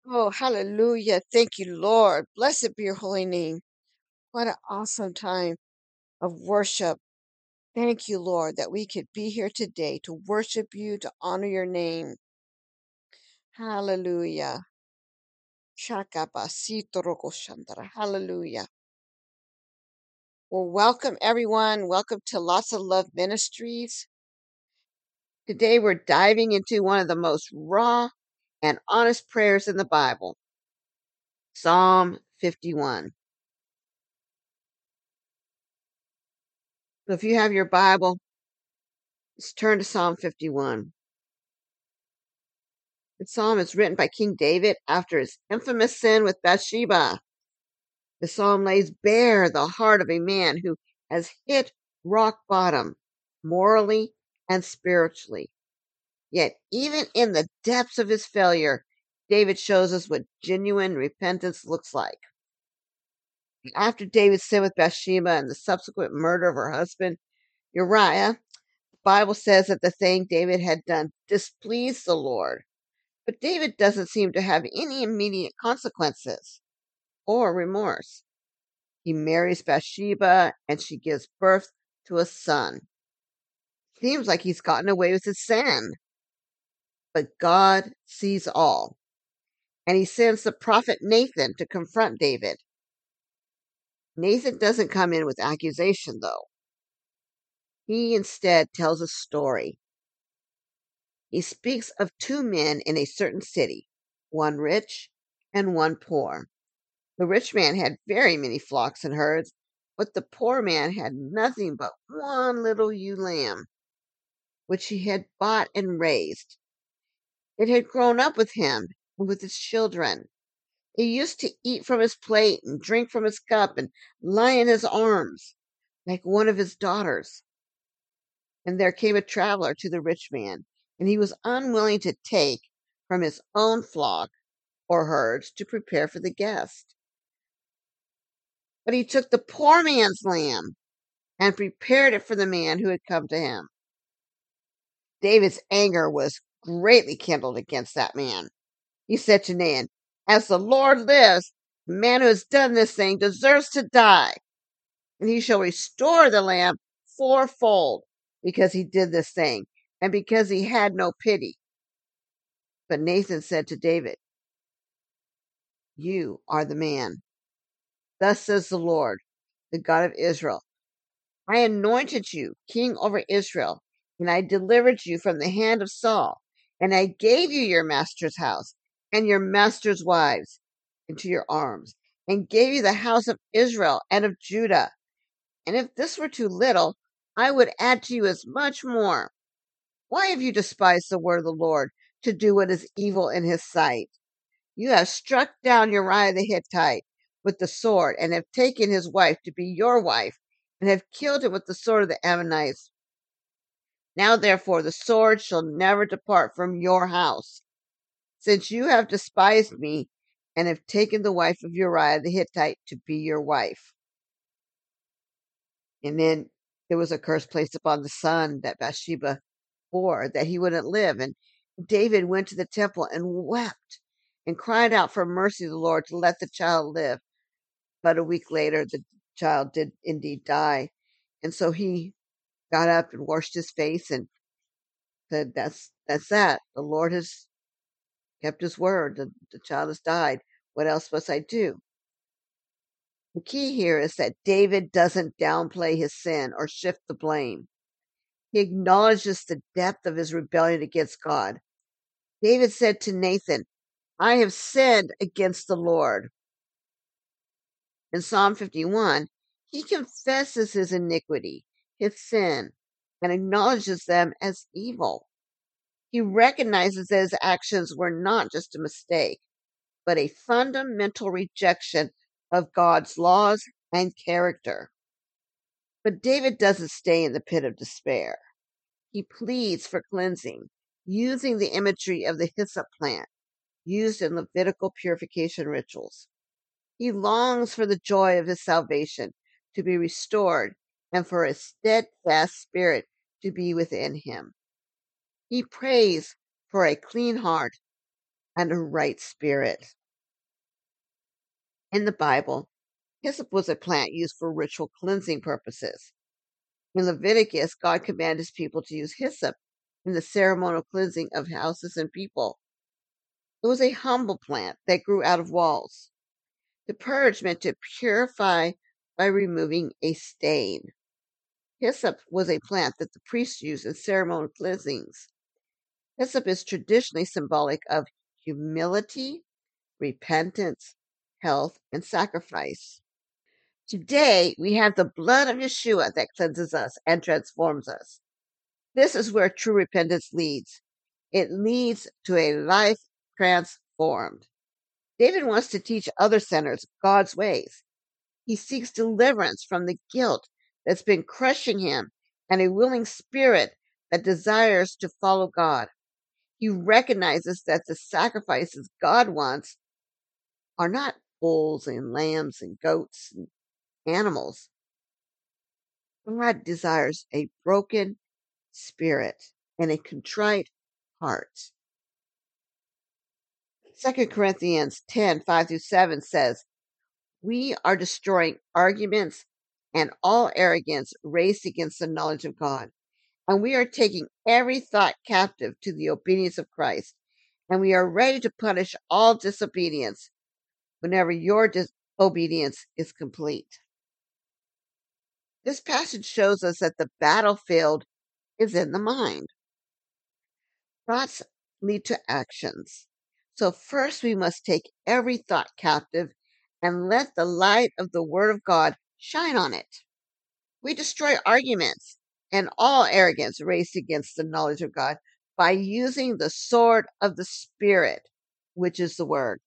Oh, hallelujah. Thank you, Lord. Blessed be your holy name. What an awesome time of worship. Thank you, Lord, that we could be here today to worship you, to honor your name. Hallelujah. Shakabasitorokoshandara. Hallelujah. Well, welcome everyone. Welcome to Lots of Love Ministries. Today we're diving into one of the most raw and honest prayers in the Bible, Psalm 51. So if you have your Bible, let's turn to Psalm 51. The psalm is written by King David after his infamous sin with Bathsheba. The psalm lays bare the heart of a man who has hit rock bottom, morally and spiritually. Yet, even in the depths of his failure, David shows us what genuine repentance looks like. After David's sin with Bathsheba and the subsequent murder of her husband, Uriah, the Bible says that the thing David had done displeased the Lord. But David doesn't seem to have any immediate consequences or remorse. He marries Bathsheba and she gives birth to a son. Seems like he's gotten away with his sin. But God sees all, and he sends the prophet Nathan to confront David. Nathan doesn't come in with accusation, though. He instead tells a story. He speaks of two men in a certain city, one rich and one poor. The rich man had very many flocks and herds, but the poor man had nothing but one little ewe lamb, which he had bought and raised. It had grown up with him and with its children. It used to eat from his plate and drink from his cup and lie in his arms like one of his daughters. And there came a traveler to the rich man, and he was unwilling to take from his own flock or herds to prepare for the guest. But he took the poor man's lamb and prepared it for the man who had come to him. David's anger was greatly kindled against that man. He said to Nathan, "As the Lord lives, the man who has done this thing deserves to die, and he shall restore the lamb fourfold because he did this thing, and because he had no pity." But Nathan said to David, "You are the man. Thus says the Lord, the God of Israel. I anointed you king over Israel, and I delivered you from the hand of Saul, and I gave you your master's house and your master's wives into your arms, and gave you the house of Israel and of Judah. And if this were too little, I would add to you as much more. Why have you despised the word of the Lord to do what is evil in his sight? You have struck down Uriah the Hittite with the sword, and have taken his wife to be your wife, and have killed him with the sword of the Ammonites. Now therefore the sword shall never depart from your house, since you have despised me, and have taken the wife of Uriah the Hittite to be your wife." And then there was a curse placed upon the son that Bathsheba bore, that he wouldn't live. And David went to the temple and wept and cried out for mercy to the Lord to let the child live. But a week later, the child did indeed die. And so he got up and washed his face and said, That's that. The Lord has kept his word. The child has died. What else must I do?" The key here is that David doesn't downplay his sin or shift the blame. He acknowledges the depth of his rebellion against God. David said to Nathan, "I have sinned against the Lord." In Psalm 51, he confesses his iniquity, his sin, and acknowledges them as evil. He recognizes that his actions were not just a mistake, but a fundamental rejection of God's laws and character. But David doesn't stay in the pit of despair. He pleads for cleansing, using the imagery of the hyssop plant used in Levitical purification rituals. He longs for the joy of his salvation to be restored and for a steadfast spirit to be within him. He prays for a clean heart and a right spirit. In the Bible, hyssop was a plant used for ritual cleansing purposes. In Leviticus, God commanded his people to use hyssop in the ceremonial cleansing of houses and people. It was a humble plant that grew out of walls. The purge meant to purify by removing a stain. Hyssop was a plant that the priests used in ceremonial cleansings. Hyssop is traditionally symbolic of humility, repentance, health, and sacrifice. Today, we have the blood of Yeshua that cleanses us and transforms us. This is where true repentance leads. It leads to a life transformed. David wants to teach other sinners God's ways. He seeks deliverance from the guilt that's been crushing him and a willing spirit that desires to follow God. He recognizes that the sacrifices God wants are not bulls and lambs and goats and animals. God desires a broken spirit and a contrite heart. 2 Corinthians 10:5-7 says, "We are destroying arguments and all arrogance raised against the knowledge of God. And we are taking every thought captive to the obedience of Christ. And we are ready to punish all disobedience whenever your disobedience is complete." This passage shows us that the battlefield is in the mind. Thoughts lead to actions. So first we must take every thought captive and let the light of the Word of God shine on it. We destroy arguments and all arrogance raised against the knowledge of God by using the sword of the Spirit, which is the Word.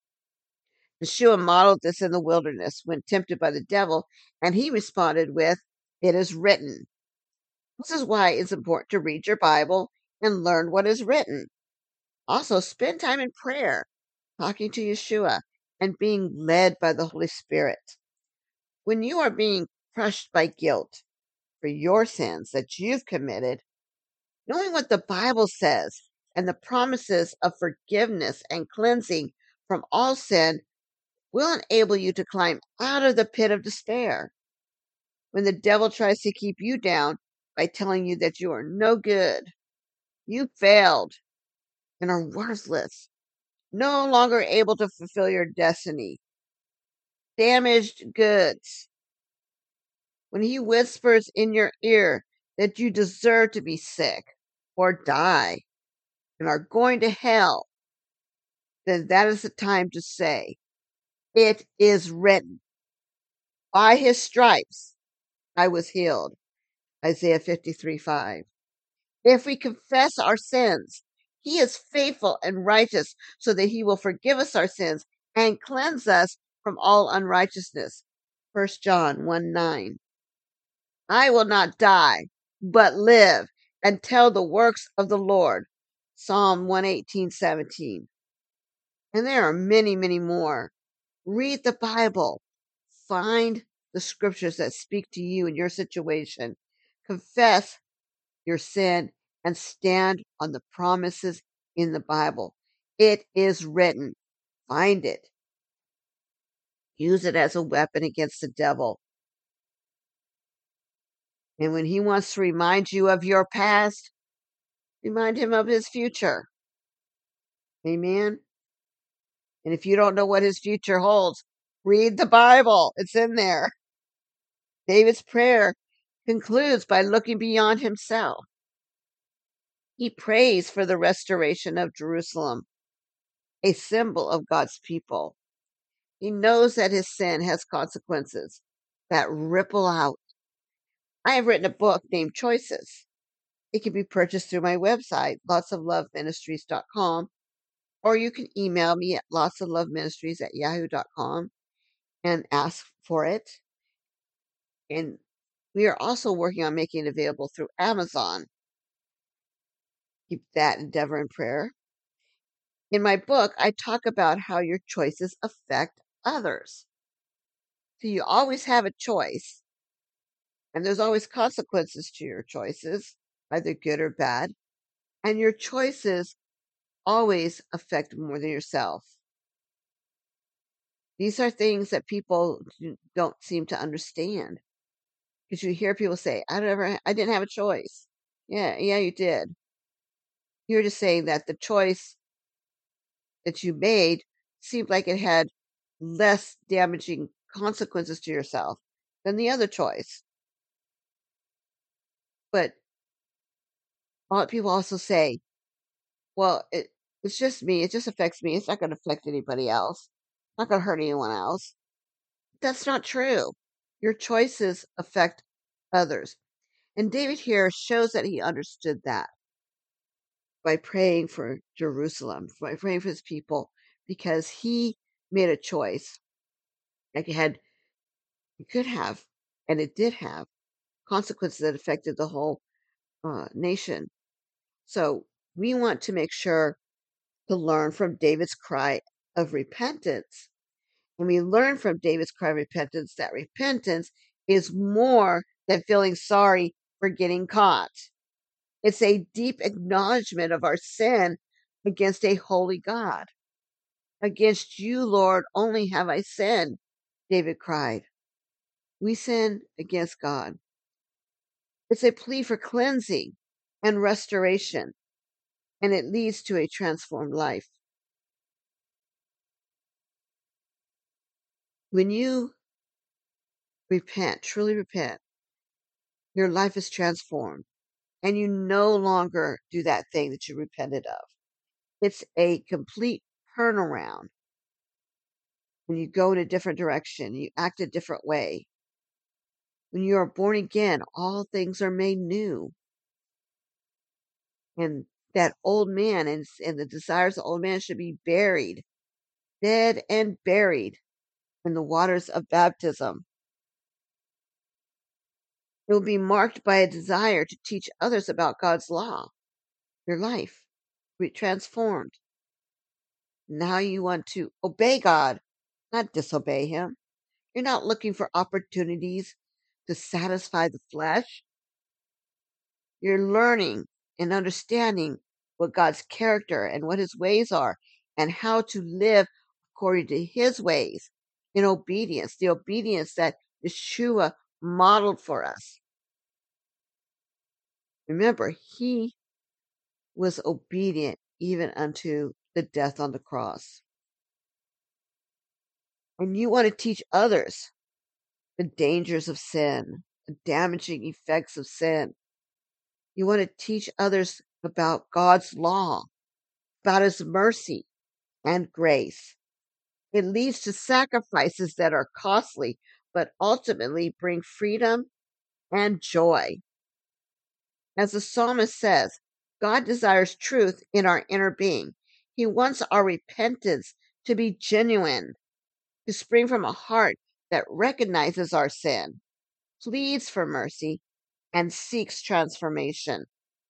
Yeshua modeled this in the wilderness when tempted by the devil, and he responded with, "It is written." This is why it's important to read your Bible and learn what is written. Also, spend time in prayer, talking to Yeshua, and being led by the Holy Spirit. When you are being crushed by guilt for your sins that you've committed, knowing what the Bible says and the promises of forgiveness and cleansing from all sin will enable you to climb out of the pit of despair. When the devil tries to keep you down by telling you that you are no good, you failed, and are worthless, no longer able to fulfill your destiny, damaged goods. When he whispers in your ear that you deserve to be sick or die and are going to hell, then that is the time to say, "It is written. By his stripes I was healed." Isaiah 53:5. If we confess our sins, he is faithful and righteous so that he will forgive us our sins and cleanse us from all unrighteousness. 1 John 1:9. I will not die, but live and tell the works of the Lord. Psalm 118:17. And there are many, many more. Read the Bible. Find the scriptures that speak to you in your situation. Confess your sin and stand on the promises in the Bible. It is written. Find it. Use it as a weapon against the devil. And when he wants to remind you of your past, remind him of his future. Amen. And if you don't know what his future holds, read the Bible. It's in there. David's prayer concludes by looking beyond himself. He prays for the restoration of Jerusalem, a symbol of God's people. He knows that his sin has consequences that ripple out. I have written a book named Choices. It can be purchased through my website, lotsofloveministries.com, or you can email me at lotsofloveministries@yahoo.com and ask for it. And we are also working on making it available through Amazon. Keep that endeavor in prayer. In my book, I talk about how your choices affect others. So you always have a choice, and there's always consequences to your choices, either good or bad. And your choices always affect more than yourself. These are things that people don't seem to understand. Because you hear people say, I didn't have a choice. Yeah, you did. You're just saying that the choice that you made seemed like it had less damaging consequences to yourself than the other choice. But a lot of people also say, well, it's just me. It just affects me. It's not going to affect anybody else. It's not going to hurt anyone else. That's not true. Your choices affect others. And David here shows that he understood that by praying for Jerusalem, by praying for his people, because he made a choice. Like it could have, and it did have consequences that affected the whole nation. So we want to make sure to learn from David's cry of repentance. And we learn from David's cry of repentance that repentance is more than feeling sorry for getting caught. It's a deep acknowledgement of our sin against a holy God. Against you, Lord, only have I sinned, David cried. We sin against God. It's a plea for cleansing and restoration, and it leads to a transformed life. When you repent, truly repent, your life is transformed, and you no longer do that thing that you repented of. It's a complete turnaround. When you go in a different direction, you act a different way. When you are born again, all things are made new. And that old man and the desires of the old man should be buried, dead and buried in the waters of baptism. It will be marked by a desire to teach others about God's law. Your life will be transformed. Now you want to obey God, not disobey Him. You're not looking for opportunities to satisfy the flesh. You're learning and understanding what God's character and what His ways are and how to live according to His ways in obedience, the obedience that Yeshua modeled for us. Remember, He was obedient even unto the death on the cross. And you want to teach others the dangers of sin, the damaging effects of sin. You want to teach others about God's law, about His mercy and grace. It leads to sacrifices that are costly, but ultimately bring freedom and joy. As the psalmist says, God desires truth in our inner being. He wants our repentance to be genuine, to spring from a heart that recognizes our sin, pleads for mercy, and seeks transformation.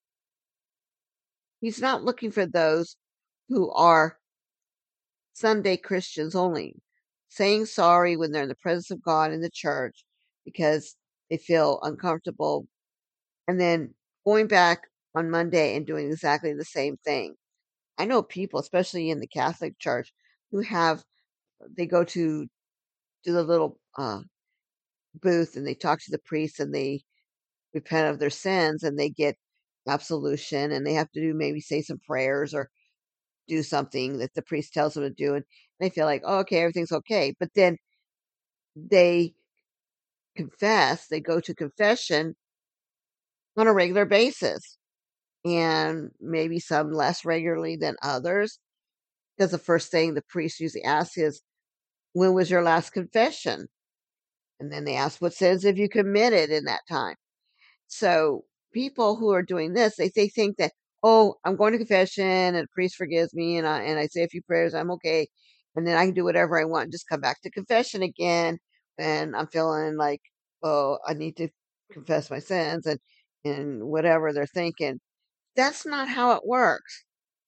He's not looking for those who are Sunday Christians only, saying sorry when they're in the presence of God in the church because they feel uncomfortable, and then going back on Monday and doing exactly the same thing. I know people, especially in the Catholic Church, who they go to the little booth and they talk to the priest and they repent of their sins and they get absolution and they have to do maybe say some prayers or do something that the priest tells them to do, and they feel like, oh, okay, everything's okay. But then they they go to confession on a regular basis, and maybe some less regularly than others, because the first thing the priest usually asks is, when was your last confession? And then they ask, what sins have you committed in that time? So people who are doing this, they think that, oh, I'm going to confession and the priest forgives me and I say a few prayers, I'm okay. And then I can do whatever I want and just come back to confession again. And I'm feeling like, oh, I need to confess my sins and whatever they're thinking. That's not how it works.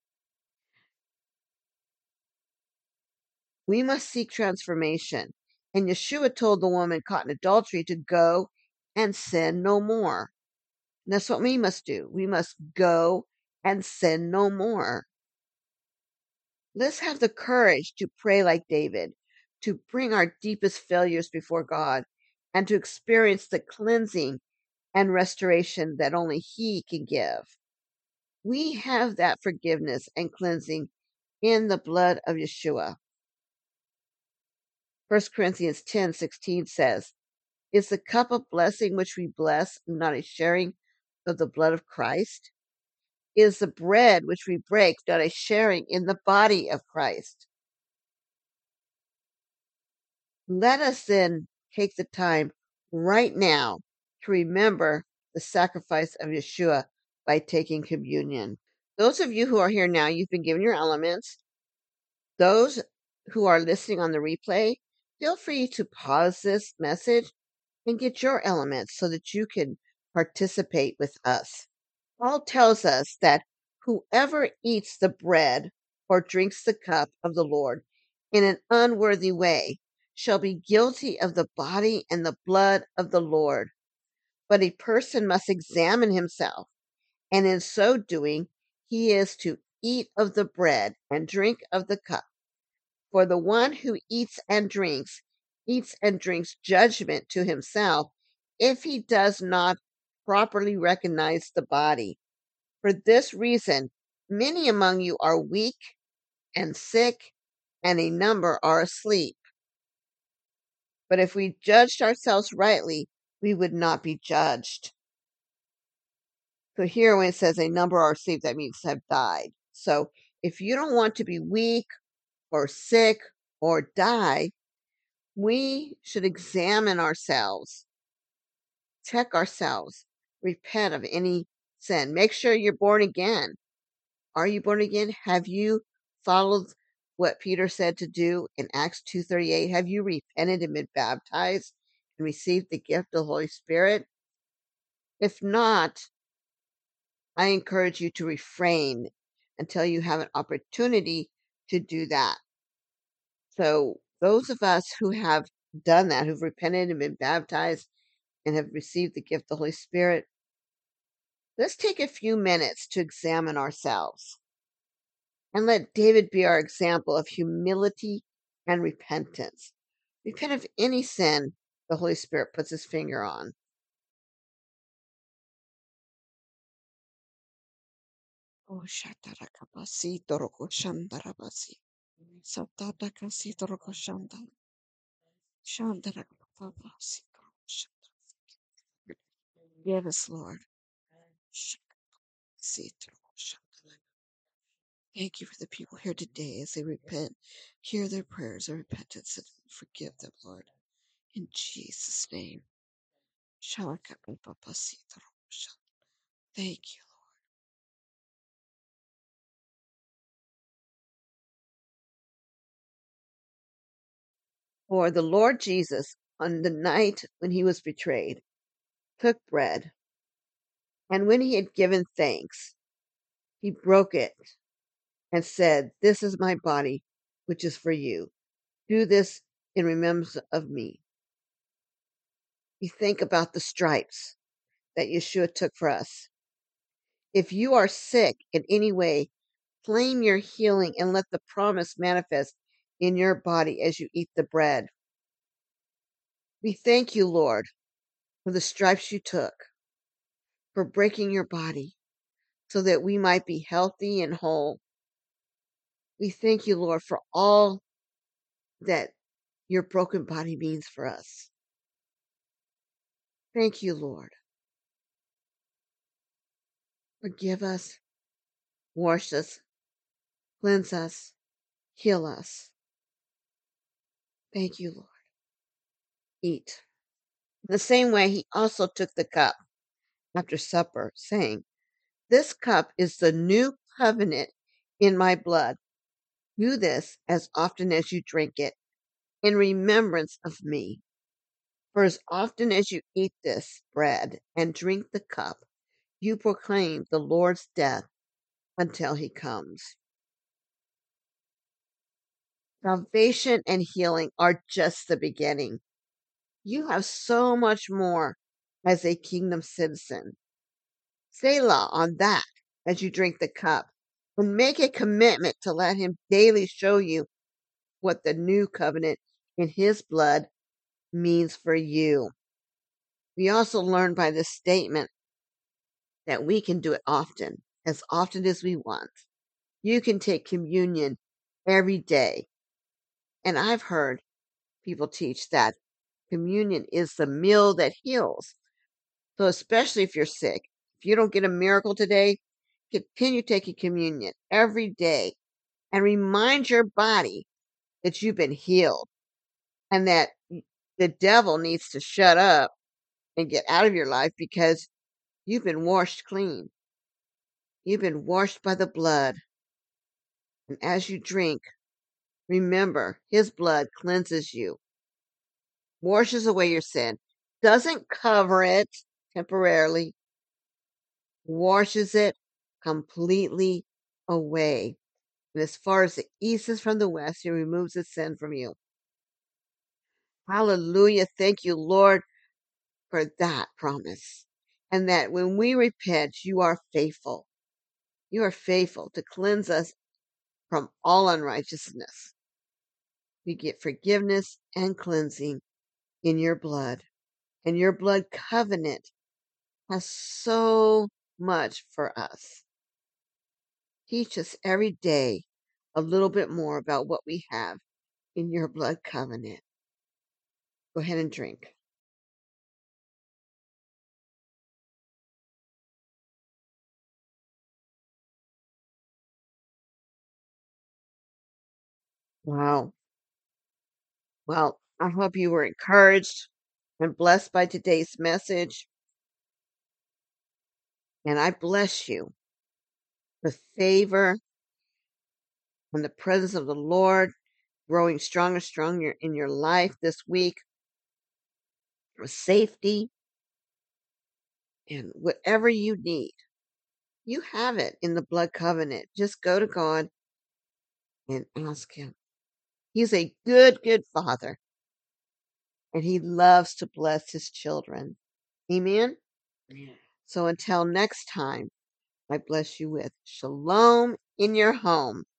We must seek transformation. And Yeshua told the woman caught in adultery to go and sin no more. And that's what we must do. We must go and sin no more. Let's have the courage to pray like David, to bring our deepest failures before God, and to experience the cleansing and restoration that only He can give. We have that forgiveness and cleansing in the blood of Yeshua. 1 Corinthians 10:16 says, "Is the cup of blessing which we bless not a sharing of the blood of Christ? Is the bread which we break not a sharing in the body of Christ?" Let us then take the time right now to remember the sacrifice of Yeshua by taking communion. Those of you who are here now, you've been given your elements. Those who are listening on the replay, feel free to pause this message and get your elements so that you can participate with us. Paul tells us that whoever eats the bread or drinks the cup of the Lord in an unworthy way shall be guilty of the body and the blood of the Lord. But a person must examine himself, and in so doing, he is to eat of the bread and drink of the cup. For the one who eats and drinks judgment to himself if he does not properly recognize the body. For this reason, many among you are weak and sick, and a number are asleep. But if we judged ourselves rightly, we would not be judged. So here, when it says a number are asleep, that means have died. So if you don't want to be weak or sick or die, we should examine ourselves, check ourselves, repent of any sin. Make sure you're born again. Are you born again? Have you followed what Peter said to do in Acts 2:38? Have you repented and been baptized and received the gift of the Holy Spirit? If not, I encourage you to refrain until you have an opportunity to do that. So those of us who have done that, who've repented and been baptized and have received the gift of the Holy Spirit, let's take a few minutes to examine ourselves. And let David be our example of humility and repentance. Repent of any sin the Holy Spirit puts his finger on. Oh, shatarakabasi torokoshandarabasi. Satatakasi torokoshanda. Shandarakabasi torokoshanda. Yes, Lord. Shakabasi torokoshanda. Thank you for the people here today as they repent. Hear their prayers of repentance and forgive them, Lord. In Jesus' name. Shalakabasi torokoshanda. Thank you. For the Lord Jesus, on the night when he was betrayed, took bread, and when he had given thanks, he broke it and said, "This is my body, which is for you. Do this in remembrance of me." You think about the stripes that Yeshua took for us. If you are sick in any way, claim your healing and let the promise manifest in your body as you eat the bread. We thank you, Lord, for the stripes you took, for breaking your body, so that we might be healthy and whole. We thank you, Lord, for all that your broken body means for us. Thank you, Lord. Forgive us, wash us, cleanse us, heal us. Thank you, Lord. Eat. In the same way, he also took the cup after supper, saying, "This cup is the new covenant in my blood. Do this as often as you drink it in remembrance of me. For as often as you eat this bread and drink the cup, you proclaim the Lord's death until he comes." Salvation and healing are just the beginning. You have so much more as a kingdom citizen. Selah on that as you drink the cup and make a commitment to let Him daily show you what the new covenant in His blood means for you. We also learn by this statement that we can do it as often as we want. You can take communion every day. And I've heard people teach that communion is the meal that heals. So, especially if you're sick, if you don't get a miracle today, continue taking communion every day and remind your body that you've been healed and that the devil needs to shut up and get out of your life because you've been washed clean. You've been washed by the blood. And as you drink, remember His blood cleanses you, washes away your sin, doesn't cover it temporarily, washes it completely away. And as far as the east is from the west, He removes the sin from you. Hallelujah. Thank you, Lord, for that promise. And that when we repent, you are faithful. You are faithful to cleanse us from all unrighteousness. We get forgiveness and cleansing in your blood. And your blood covenant has so much for us. Teach us every day a little bit more about what we have in your blood covenant. Go ahead and drink. Wow. Well, I hope you were encouraged and blessed by today's message. And I bless you with favor and the presence of the Lord growing stronger, stronger in your life this week, with safety and whatever you need. You have it in the blood covenant. Just go to God and ask Him. He's a good, good Father, and He loves to bless His children. Amen? Yeah. So until next time, I bless you with shalom in your home.